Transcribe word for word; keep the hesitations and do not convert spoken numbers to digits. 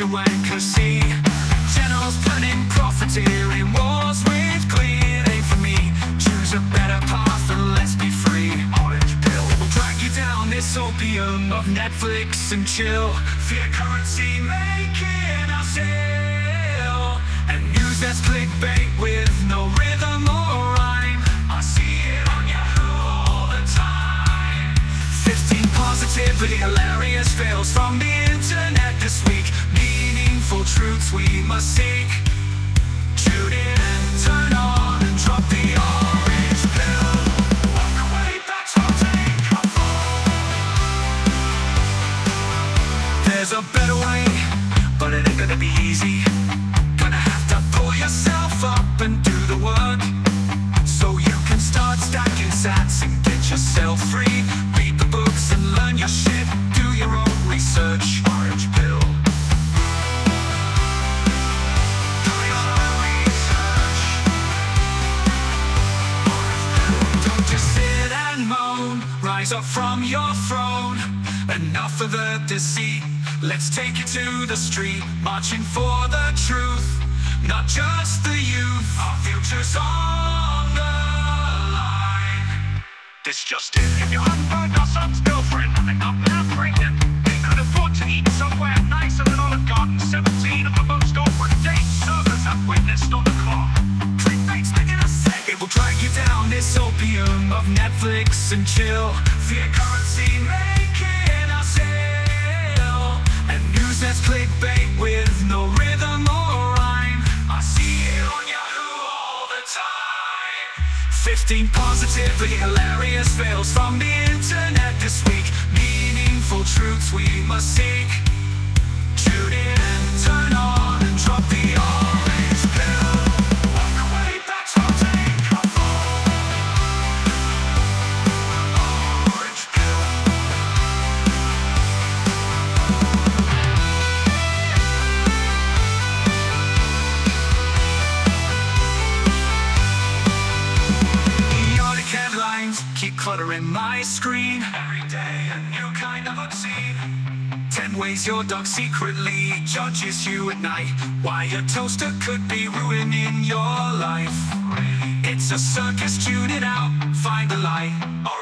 wanker see. Generals planning profiteering wars with glee. It ain't for me. Choose a better path and let's be free. Orange pill will drag you down this opium of Netflix and chill. Fear currency making us ill, and news that's clickbait with no rhythm or rhyme. I see it on Yahoo all the time. Fifteen positivity hilarious fails from the internet this week. Meaningful truths we must seek. Tune in and turn on and drop the orange pill. Walk away, that's our take. There's a better way, but it ain't gonna be easy. Gonna have to pull yourself up and do the work, so you can start stacking sats and get yourself free. Read the books and learn your shit. Do your own research. Orange pill. Do your own research. Don't just sit and moan. Rise up from your throne. Enough of the deceit. Let's take it to the street, marching for the truth, not just the youth. Our future's on the line. This just in: if your husband or son's girlfriend having up and pregnant, they could afford to eat somewhere nice in an Olive Garden. Seventeen of the most awkward dates servers have witnessed on the clock. Clickbait's making us sick. It will drag you down this opium of Netflix and chill. Fear currency making us ill, and news that's clickbait with no rhythm or rhyme. I see it on Yahoo all the time. Fifteen positively hilarious fails from the internet this week. Meaningful truths we must seek. Tune in and turn on and drop the orange pill. Walk away, that's our take. Orange pill. Idiotic headlines keep cluttering my screen. Every day a new kind of obscene. Ten ways your dog secretly judges you at night. Why a toaster could be ruining your life. It's a circus, tune it out, find the light.